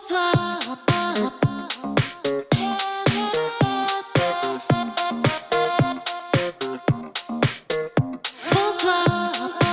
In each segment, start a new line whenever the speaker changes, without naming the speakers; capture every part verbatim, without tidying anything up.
Bonsoir. Bonsoir.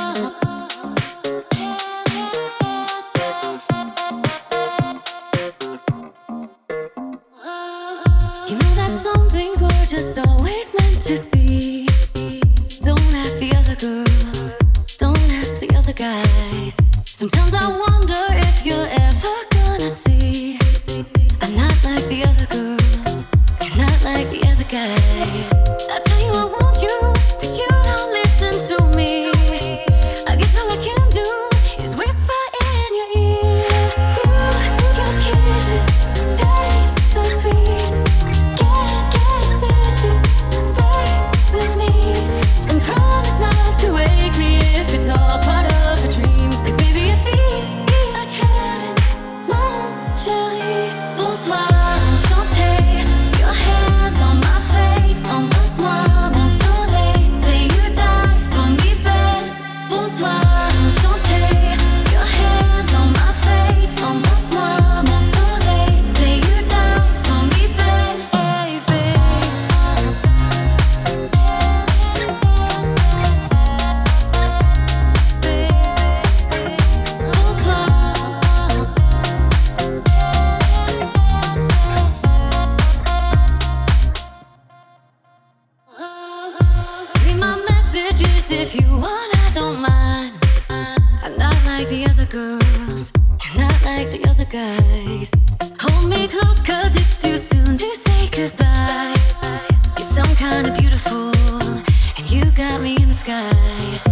You know that some things were just always meant to be. Don't ask the other girls, don't ask the other guys. Sometimes I wonder if you're ever gonna see I'm not like the other girls, you're not like the other guys. I tell you I want you, but you don't listen to me. I guess all I can do is whisper in your ear. Ooh, your kisses taste so sweet. Can't get sassy, stay with me and promise not to wake me if it's all part of a dream. 'Cause baby it feels like heaven, mon chéri. Bonsoir, enchanté. Your hands on my face, embrasse-moi, mon soleil. Say you die for me, belle. Bonsoir, enchanté. Your hands on my face, embrasse-moi, mon soleil. Say you die for me, belle. Hey, babe. Bonsoir. Read my messages if you want, I don't mind. I'm not like the other girls, you're not like the other guys. Hold me close 'cause it's too soon to say goodbye. You're some kind of beautiful, and you got me in the sky.